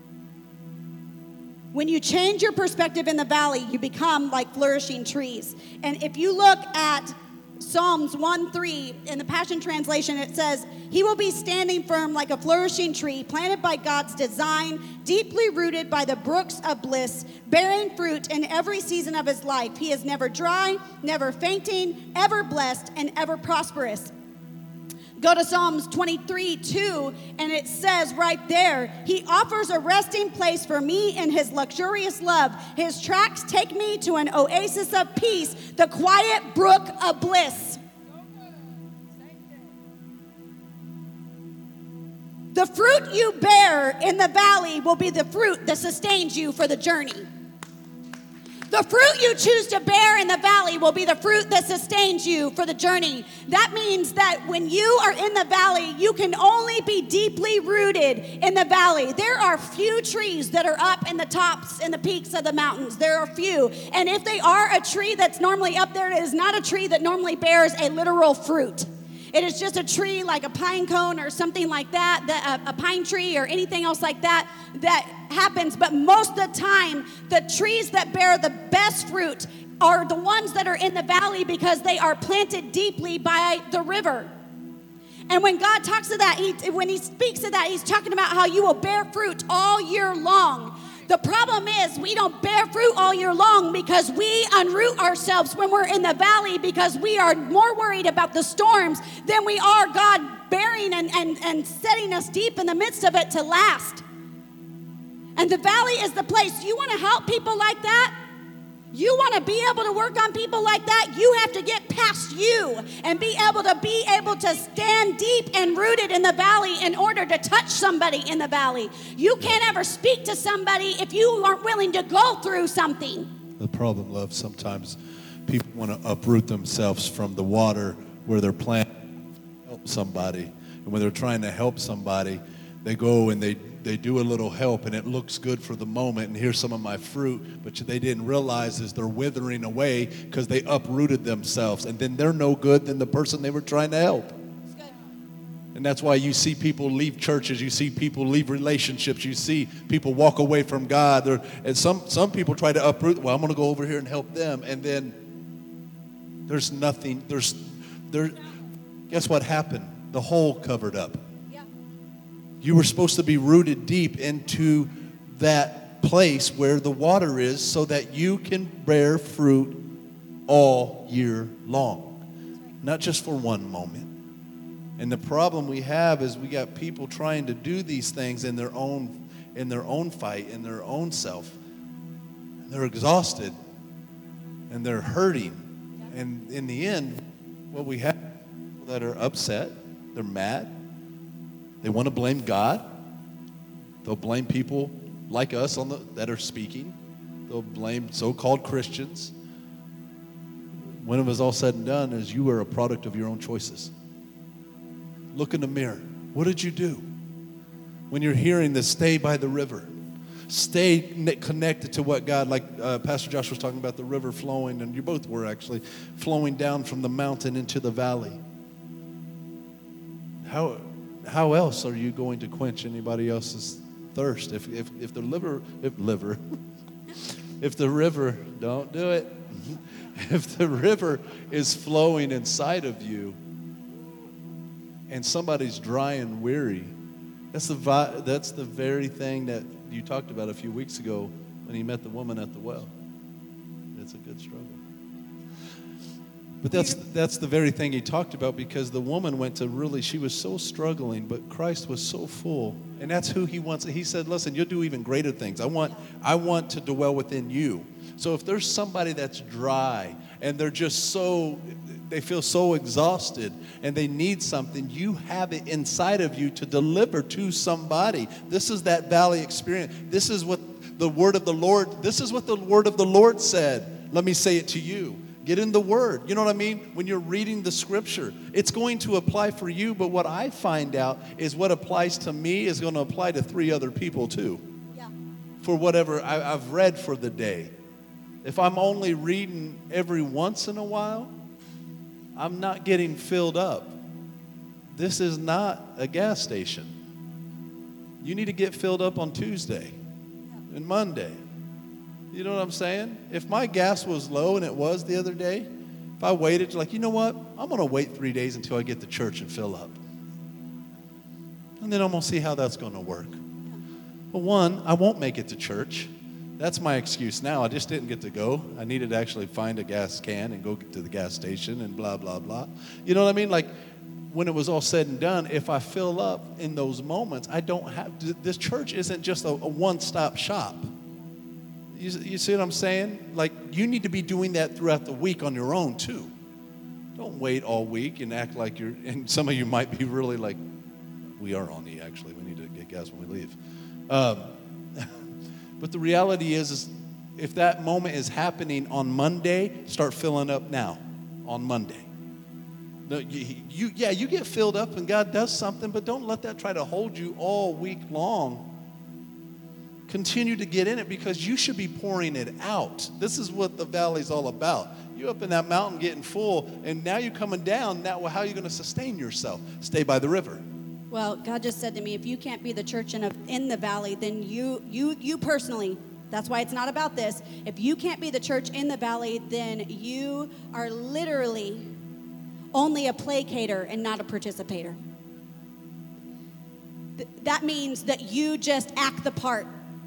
When you change your perspective in the valley, you become like flourishing trees. And if you look at Psalms 1:3 in the Passion Translation, it says, he will be standing firm like a flourishing tree, planted by God's design, deeply rooted by the brooks of bliss, bearing fruit in every season of his life. He is never dry, never fainting, ever blessed, and ever prosperous. Go to Psalms 23:2, and it says right there, he offers a resting place for me in his luxurious love. His tracks take me to an oasis of peace, the quiet brook of bliss. The fruit you bear in the valley will be the fruit that sustains you for the journey. The fruit you choose to bear in the valley will be the fruit that sustains you for the journey. That means that when you are in the valley, you can only be deeply rooted in the valley. There are few trees that are up in the tops and the peaks of the mountains. There are few. And if they are a tree that's normally up there, it is not a tree that normally bears a literal fruit. It is just a tree like a pine cone or something like that, a pine tree or anything else like that happens. But most of the time, the trees that bear the best fruit are the ones that are in the valley because they are planted deeply by the river. And when God talks to that, when he speaks to that, he's talking about how you will bear fruit all year long. The problem is we don't bear fruit all year long because we unroot ourselves when we're in the valley because we are more worried about the storms than we are God bearing and setting us deep in the midst of it to last. And the valley is the place. You want to help people like that? You want to be able to work on people like that? You have to get past you and be able to stand deep and rooted in the valley in order to touch somebody in the valley. You can't ever speak to somebody if you aren't willing to go through something. The problem, love, sometimes people want to uproot themselves from the water where they're planting to help somebody. And when they're trying to help somebody, they go and they do a little help and it looks good for the moment and here's some of my fruit, but they didn't realize is they're withering away because they uprooted themselves and then they're no good than the person they were trying to help. And that's why you see people leave churches, you see people leave relationships, you see people walk away from God. And some people try to uproot, well, I'm going to go over here and help them, and then there's nothing, guess what happened? The hole covered up. You were supposed to be rooted deep into that place where the water is so that you can bear fruit all year long, not just for one moment. And the problem we have is we got people trying to do these things in their own fight, in their own self. They're exhausted and they're hurting. And in the end, what we have people that are upset, they're mad. They want to blame God. They'll blame people like us that are speaking. They'll blame so-called Christians. When it was all said and done, is you are a product of your own choices. Look in the mirror. What did you do? When you're hearing this, stay by the river. Stay connected to what God, like Pastor Josh was talking about the river flowing, and you both were actually, flowing down from the mountain into the valley. How else are you going to quench anybody else's thirst? If the river, don't do it. If the river is flowing inside of you and somebody's dry and weary, that's the very thing that you talked about a few weeks ago when you met the woman at the well. It's a good struggle. But that's the very thing he talked about, because the woman went to she was so struggling, but Christ was so full. And that's who he wants. He said, listen, you'll do even greater things. I want to dwell within you. So if there's somebody that's dry and they're just they feel so exhausted and they need something, you have it inside of you to deliver to somebody. This is that valley experience. This is what the word of the Lord said. Let me say it to you. Get in the Word. You know what I mean? When you're reading the Scripture, it's going to apply for you, but what I find out is what applies to me is going to apply to 3 other people too. Yeah. For whatever I've read for the day. If I'm only reading every once in a while, I'm not getting filled up. This is not a gas station. You need to get filled up on Tuesday and Monday. You know what I'm saying? If my gas was low, and it was the other day, if I waited, you know what? I'm going to wait 3 days until I get to church and fill up. And then I'm going to see how that's going to work. But one, I won't make it to church. That's my excuse now. I just didn't get to go. I needed to actually find a gas can and go to the gas station and blah, blah, blah. You know what I mean? Like, when it was all said and done, if I fill up in those moments, I don't have to. This church isn't just a one-stop shop. You see what I'm saying? Like, you need to be doing that throughout the week on your own, too. Don't wait all week and act like and some of you might be really like, we are on E, actually. We need to get gas when we leave. But the reality is if that moment is happening on Monday, start filling up now on Monday. No, you get filled up and God does something, but don't let that try to hold you all week long. Continue to get in it, because you should be pouring it out. This is what the valley's all about. You up in that mountain getting full, and now you're coming down. Now, how are you going to sustain yourself? Stay by the river. Well, God just said to me, if you can't be the church in the valley, then you personally, that's why it's not about this. If you can't be the church in the valley, then you are literally only a placater and not a participator. That means that you just act the part.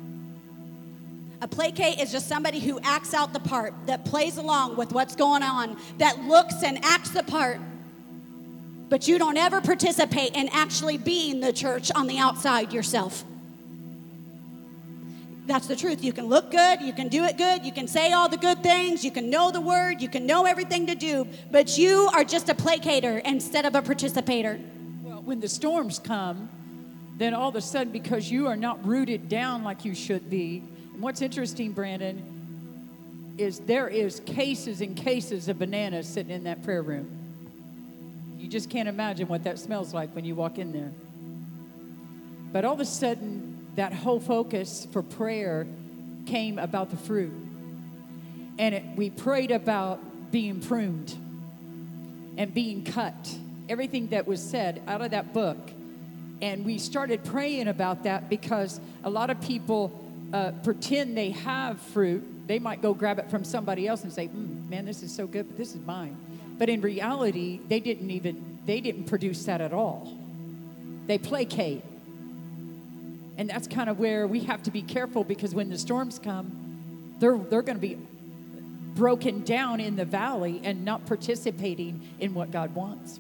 A placate is just somebody who acts out the part, that plays along with what's going on, that looks and acts the part. But you don't ever participate in actually being the church on the outside yourself. That's the truth. You can look good, you can do it good, you can say all the good things, you can know the word, you can know everything to do, but you are just a placater instead of a participator. Well, when the storms come, then all of a sudden, because you are not rooted down like you should be, and what's interesting, Brandon, is there is cases and cases of bananas sitting in that prayer room. You just can't imagine what that smells like when you walk in there. But all of a sudden, that whole focus for prayer came about the fruit. And we prayed about being pruned and being cut. Everything that was said out of that book. And we started praying about that because a lot of people pretend they have fruit. They might go grab it from somebody else and say, man, this is so good, but this is mine. But in reality, they didn't produce that at all. They placate. And that's kind of where we have to be careful, because when the storms come, they're going to be broken down in the valley and not participating in what God wants.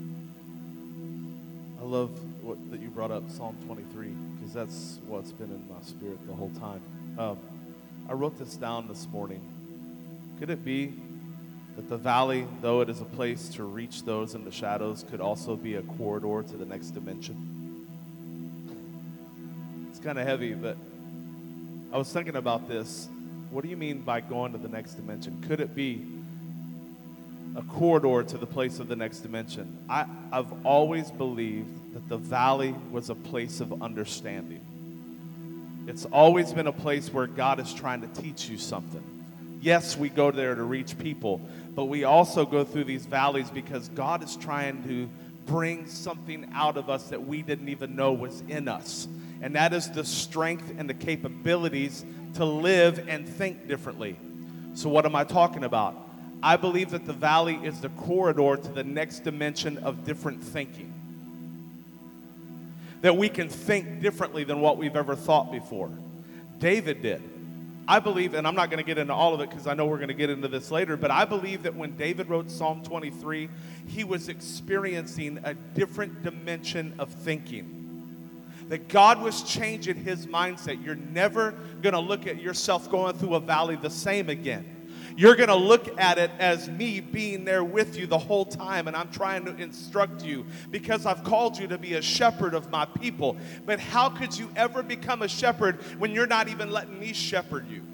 I love that you brought up Psalm 23, because that's what's been in my spirit the whole time. I wrote this down this morning. Could it be that the valley, though it is a place to reach those in the shadows, could also be a corridor to the next dimension? It's kind of heavy, but I was thinking about this. What do you mean by going to the next dimension? Could it be a corridor to the place of the next dimension? I've always believed that the valley was a place of understanding. It's always been a place where God is trying to teach you something. Yes, we go there to reach people, but we also go through these valleys because God is trying to bring something out of us that we didn't even know was in us. And that is the strength and the capabilities to live and think differently. So what am I talking about? I believe that the valley is the corridor to the next dimension of different thinking. That we can think differently than what we've ever thought before. David did. I believe, and I'm not going to get into all of it because I know we're going to get into this later, but I believe that when David wrote Psalm 23, he was experiencing a different dimension of thinking. That God was changing his mindset. You're never going to look at yourself going through a valley the same again. You're going to look at it as me being there with you the whole time, and I'm trying to instruct you because I've called you to be a shepherd of my people. But how could you ever become a shepherd when you're not even letting me shepherd you?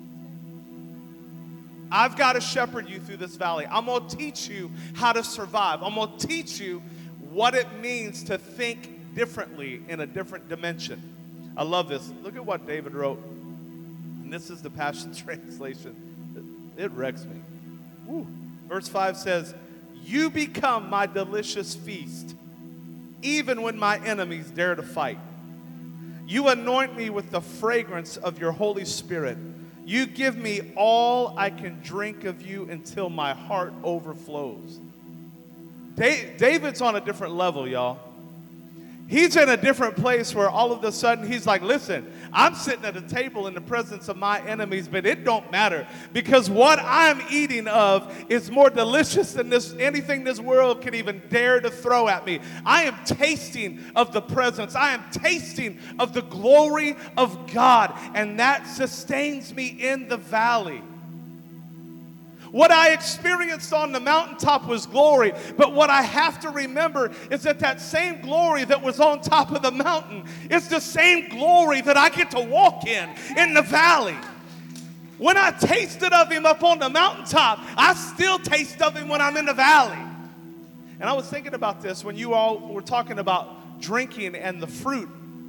I've got to shepherd you through this valley. I'm going to teach you how to survive. I'm going to teach you what it means to think differently in a different dimension. I love this. Look at what David wrote. And this is the Passion Translation. It wrecks me. Woo. Verse 5 says, "You become my delicious feast, even when my enemies dare to fight. You anoint me with the fragrance of your Holy Spirit. You give me all I can drink of you until my heart overflows." David's on a different level, y'all. He's in a different place where all of a sudden he's like, listen, I'm sitting at a table in the presence of my enemies, but it don't matter because what I'm eating of is more delicious than anything this world could even dare to throw at me. I am tasting of the presence. I am tasting of the glory of God, and that sustains me in the valley. What I experienced on the mountaintop was glory, but what I have to remember is that that same glory that was on top of the mountain is the same glory that I get to walk in the valley. When I tasted of him up on the mountaintop, I still taste of him when I'm in the valley. And I was thinking about this when you all were talking about drinking and the fruit.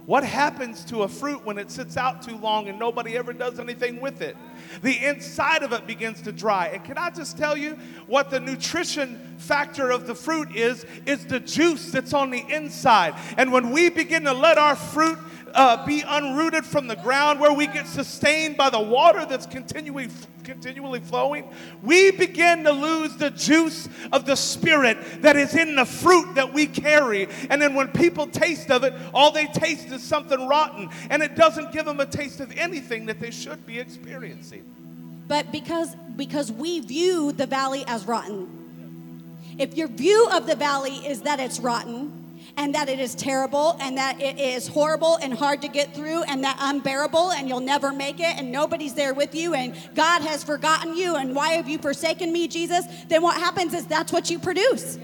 What happens to a fruit when it sits out too long and nobody ever does anything with it? The inside of it begins to dry. And can I just tell you what the nutrition factor of the fruit is the juice that's on the inside. And when we begin to let our fruit be unrooted from the ground, where we get sustained by the water that's continually flowing, we begin to lose the juice of the Spirit that is in the fruit that we carry. And then when people taste of it, all they taste is something rotten, and it doesn't give them a taste of anything that they should be experiencing. But because we view the valley as rotten. If your view of the valley is that it's rotten, and that it is terrible, and that it is horrible and hard to get through, and that unbearable, and you'll never make it, and nobody's there with you, and God has forgotten you, and why have you forsaken me, Jesus? Then what happens is that's what you produce.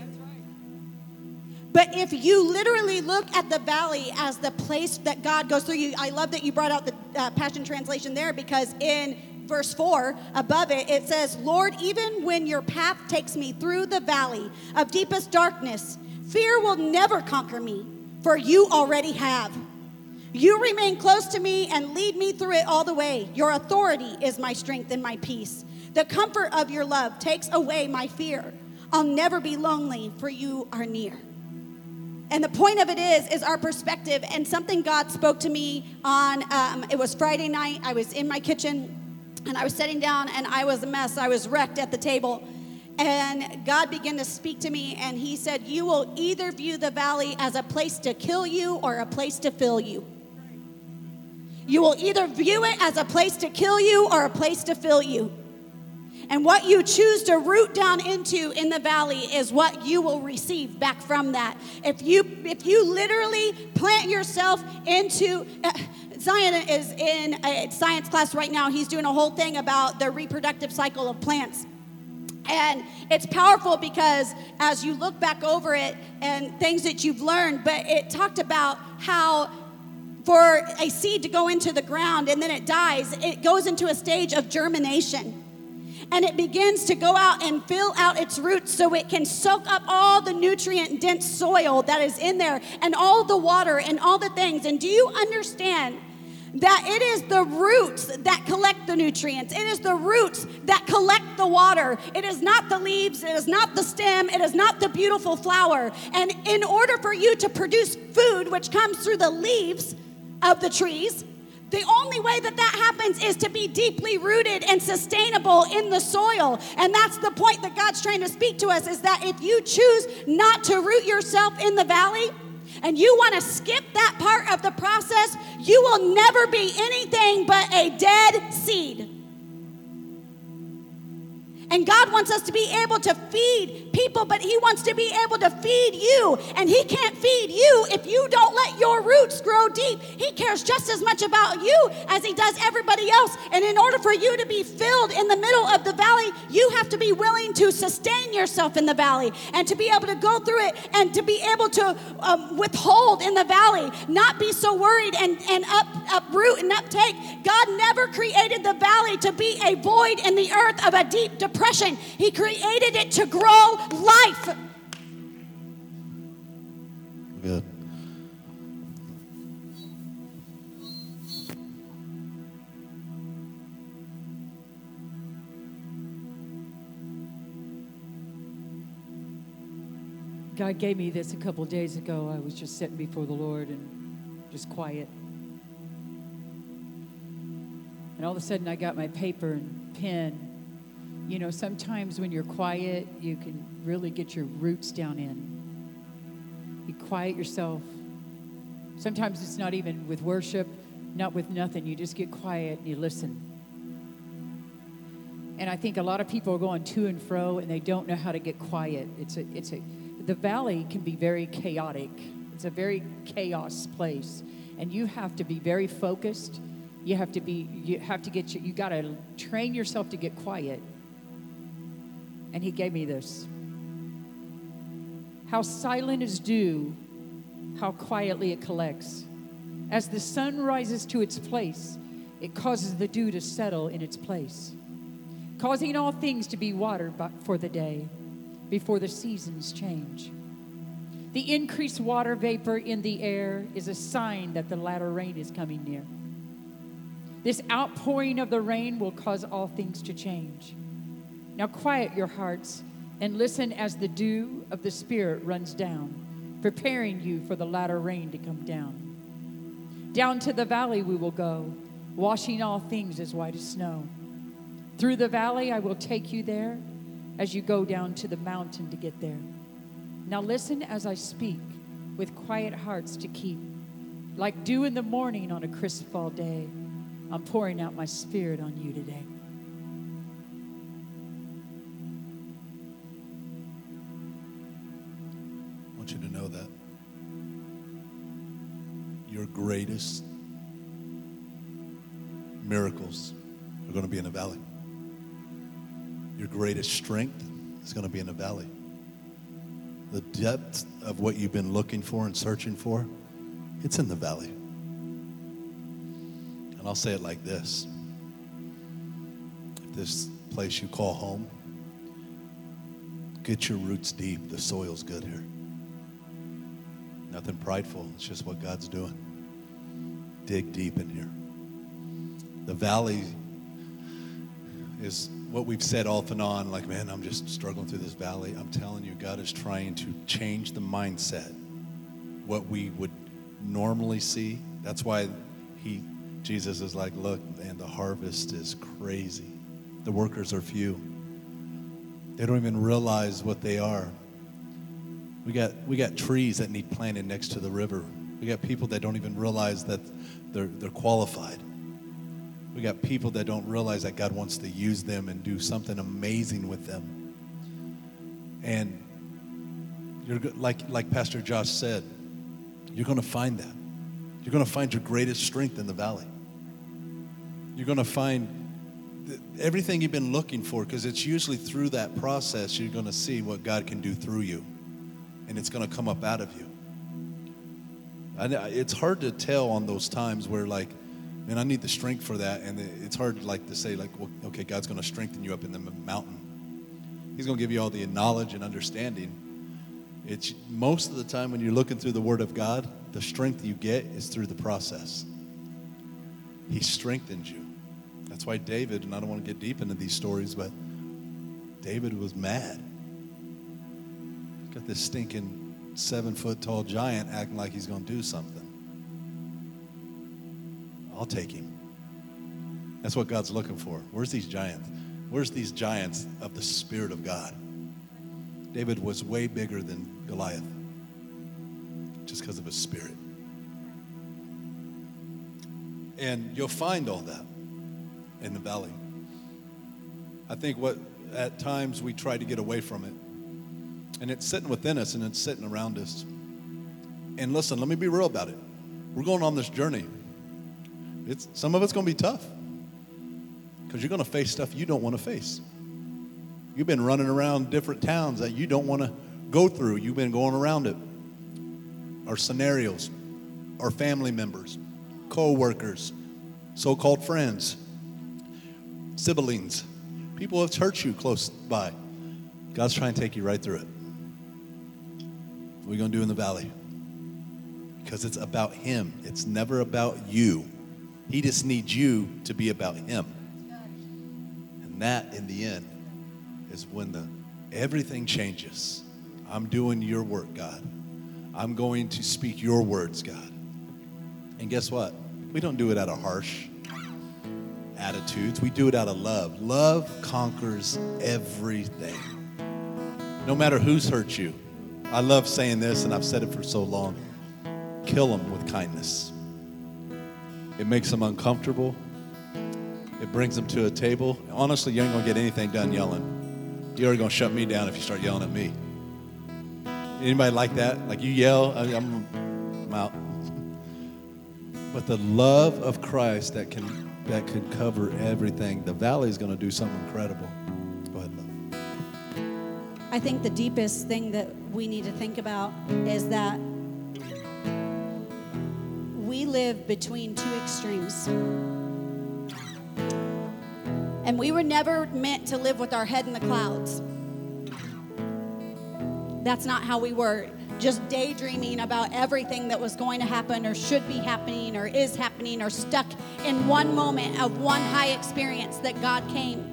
But if you literally look at the valley as the place that God goes through you, I love that you brought out the Passion Translation there, because in verse 4 above it, it says, Lord, even when your path takes me through the valley of deepest darkness, fear will never conquer me, for you already have. You remain close to me and lead me through it all the way. Your authority is my strength and my peace. The comfort of your love takes away my fear. I'll never be lonely, for you are near. And the point of it is our perspective, and something God spoke to me on, it was Friday night. I was in my kitchen, and I was sitting down, and I was a mess. I was wrecked at the table. And God began to speak to me, and he said, you will either view the valley as a place to kill you or a place to fill you. You will either view it as a place to kill you or a place to fill you. And what you choose to root down into in the valley is what you will receive back from that. If you literally plant yourself into... Zion is in a science class right now. He's doing a whole thing about the reproductive cycle of plants. And it's powerful because as you look back over it and things that you've learned, but it talked about how for a seed to go into the ground and then it dies, it goes into a stage of germination. And it begins to go out and fill out its roots so it can soak up all the nutrient-dense soil that is in there and all the water and all the things. And do you understand that it is the roots that collect the nutrients? It is the roots that collect the water. It is not the leaves. It is not the stem. It is not the beautiful flower. And in order for you to produce food, which comes through the leaves of the trees, the only way that happens is to be deeply rooted and sustainable in the soil. And that's the point that God's trying to speak to us, is that if you choose not to root yourself in the valley, and you want to skip that part of the process, you will never be anything but a dead seed. And God wants us to be able to feed people, but he wants to be able to feed you. And he can't feed you if you don't let your roots grow deep. He cares just as much about you as he does everybody else. And in order for you to be filled in the middle of the valley, you have to be willing to sustain yourself in the valley and to be able to go through it and to be able to withhold in the valley, not be so worried and uproot and uptake. God never created the valley to be a void in the earth of a deep depression. He created it to grow life. Good. God gave me this a couple days ago. I was just sitting before the Lord and just quiet. And all of a sudden I got my paper and pen. You know, sometimes when you're quiet, you can really get your roots down in. You quiet yourself. Sometimes it's not even with worship, not with nothing. You just get quiet and you listen. And I think a lot of people are going to and fro and they don't know how to get quiet. The valley can be very chaotic. It's a very chaos place. And you have to be very focused. You got to train yourself to get quiet. And he gave me this. How silent is dew, how quietly it collects. As the sun rises to its place, it causes the dew to settle in its place, causing all things to be watered for the day before the seasons change. The increased water vapor in the air is a sign that the latter rain is coming near. This outpouring of the rain will cause all things to change. Now quiet your hearts and listen as the dew of the Spirit runs down, preparing you for the latter rain to come down. Down to the valley we will go, washing all things as white as snow. Through the valley I will take you there as you go down to the mountain to get there. Now listen as I speak with quiet hearts to keep. Like dew in the morning on a crisp fall day, I'm pouring out my Spirit on you today. I want you to know that your greatest miracles are going to be in a valley. Your greatest strength is going to be in a valley. The depth of what you've been looking for and searching for, it's in the valley. And I'll say it like this. If this place you call home, get your roots deep. The soil's good here. Nothing prideful. It's just what God's doing. Dig deep in here. The valley is what we've said off and on, like, man, I'm just struggling through this valley. I'm telling you, God is trying to change the mindset. What we would normally see. That's why Jesus is like, look, man, the harvest is crazy. The workers are few. They don't even realize what they are. We got trees that need planted next to the river. We got people that don't even realize that they're qualified. We got people that don't realize that God wants to use them and do something amazing with them. And you're like Pastor Josh said, you're going to find that. You're going to find your greatest strength in the valley. You're going to find everything you've been looking for, because it's usually through that process you're going to see what God can do through you. And it's going to come up out of you. It's hard to tell on those times where, like, man, I need the strength for that. And it's hard to say, like, well, okay, God's going to strengthen you up in the mountain. He's going to give you all the knowledge and understanding. It's most of the time when you're looking through the Word of God, the strength you get is through the process. He strengthens you. That's why David, and I don't want to get deep into these stories, but David was mad. Got this stinking 7-foot-tall giant acting like he's going to do something. I'll take him. That's what God's looking for. Where's these giants? Where's these giants of the Spirit of God? David was way bigger than Goliath just because of his spirit. And you'll find all that in the valley. I think what at times we try to get away from it. And it's sitting within us and it's sitting around us. And listen, let me be real about it. We're going on this journey. Some of it's going to be tough. Because you're going to face stuff you don't want to face. You've been running around different towns that you don't want to go through. You've been going around it. Our scenarios, our family members, co-workers, so-called friends, siblings, people who have hurt you close by. God's trying to take you right through it. What are we going to do in the valley? Because it's about Him. It's never about you. He just needs you to be about Him. And that, in the end, is when everything changes. I'm doing your work, God. I'm going to speak your words, God. And guess what? We don't do it out of harsh attitudes. We do it out of love. Love conquers everything. No matter who's hurt you. I love saying this, and I've said it for so long. Kill them with kindness. It makes them uncomfortable. It brings them to a table. Honestly, you ain't going to get anything done yelling. You're going to shut me down if you start yelling at me. Anybody like that? Like you yell, I'm out. But the love of Christ that can cover everything. The valley is going to do something incredible. Go ahead, love. I think the deepest thing that we need to think about is that we live between two extremes. And we were never meant to live with our head in the clouds. That's not how we were just daydreaming about everything that was going to happen or should be happening or is happening, or stuck in one moment of one high experience that God came.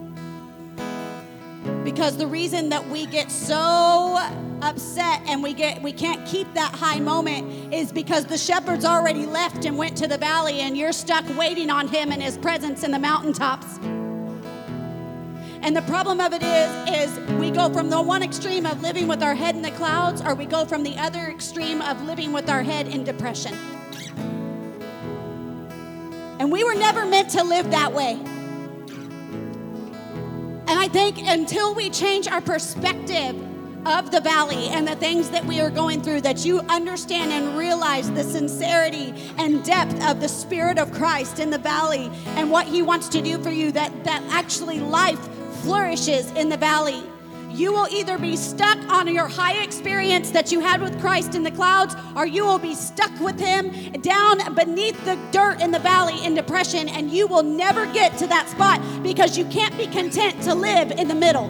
Because the reason that we get so upset and we can't keep that high moment is because the shepherds already left and went to the valley, and you're stuck waiting on him and his presence in the mountaintops. And the problem of it is we go from the one extreme of living with our head in the clouds, or we go from the other extreme of living with our head in depression. And we were never meant to live that way. And I think until we change our perspective of the valley and the things that we are going through, that you understand and realize the sincerity and depth of the Spirit of Christ in the valley and what he wants to do for you, that actually life flourishes in the valley. You will either be stuck on your high experience that you had with Christ in the clouds, or you will be stuck with him down beneath the dirt in the valley in depression, and you will never get to that spot because you can't be content to live in the middle.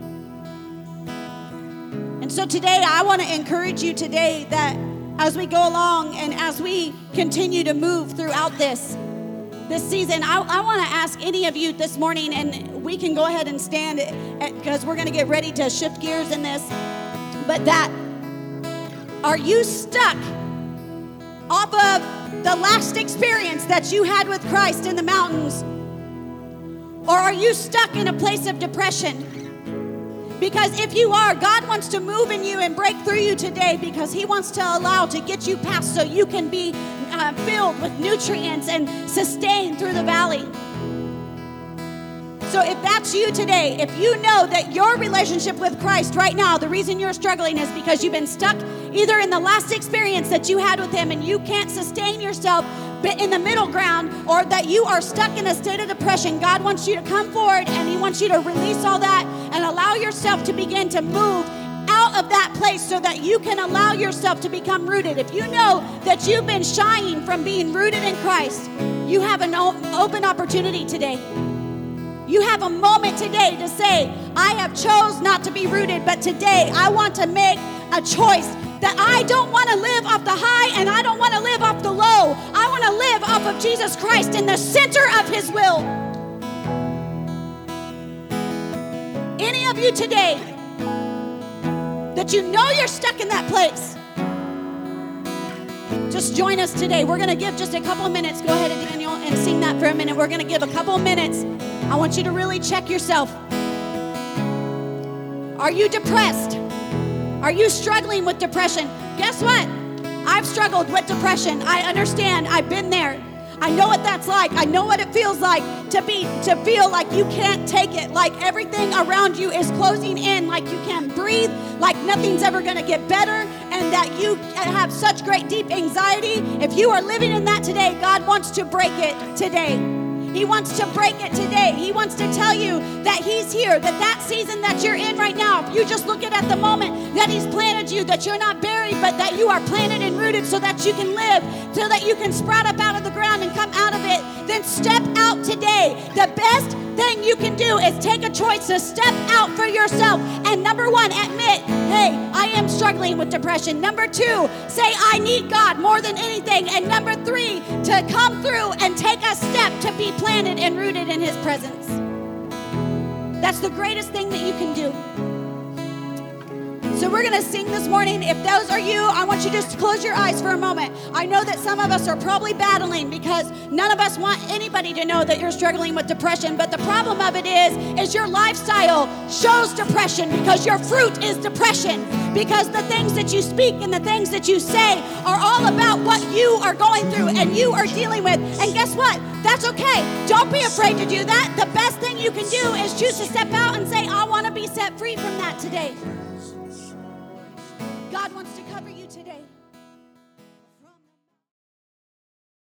And so today, I want to encourage you today that as we go along and as we continue to move throughout this season, I want to ask any of you this morning, and we can go ahead and stand because we're going to get ready to shift gears in this, but that, are you stuck off of the last experience that you had with Christ in the mountains? Or are you stuck in a place of depression? Because if you are, God wants to move in you and break through you today, because he wants to allow to get you past so you can be filled with nutrients and sustained through the valley. So if that's you today, if you know that your relationship with Christ right now, the reason you're struggling is because you've been stuck either in the last experience that you had with him and you can't sustain yourself in the middle ground, or that you are stuck in a state of depression, God wants you to come forward and he wants you to release all that and allow yourself to begin to move out of that place so that you can allow yourself to become rooted. If you know that you've been shying from being rooted in Christ, you have an open opportunity today. You have a moment today to say, I have chose not to be rooted, but today I want to make a choice that I don't want to live off the high and I don't want to live off the low. I want to live off of Jesus Christ in the center of his will. Any of you today that you know you're stuck in that place, just join us today. We're going to give just a couple of minutes. Go ahead, Daniel, and sing that for a minute. We're going to give a couple of minutes. I want you to really check yourself. Are you depressed? Are you struggling with depression? Guess what? I've struggled with depression. I understand. I've been there. I know what that's like. I know what it feels like to feel like you can't take it, like everything around you is closing in, like you can't breathe, like nothing's ever going to get better, and that you have such great deep anxiety. If you are living in that today, God wants to break it today. He wants to break it today. He wants to tell you that he's here, that season that you're in right now, if you just look at the moment that he's planted you, that you're not buried, but that you are planted and rooted so that you can live, so that you can sprout up out of the ground and come out of it, then step out today. The best thing you can do is take a choice to step out for yourself. And number one, admit, hey, I am struggling with depression. Number two, say, I need God more than anything. And number three, to come through and take a step to be planted and rooted in his presence. That's the greatest thing that you can do. So we're going to sing this morning. If those are you, I want you just to close your eyes for a moment. I know that some of us are probably battling because none of us want anybody to know that you're struggling with depression. But the problem of it is your lifestyle shows depression because your fruit is depression. Because the things that you speak and the things that you say are all about what you are going through and you are dealing with. And guess what? That's okay. Don't be afraid to do that. The best thing you can do is choose to step out and say, I want to be set free from that today. God wants to cover you today.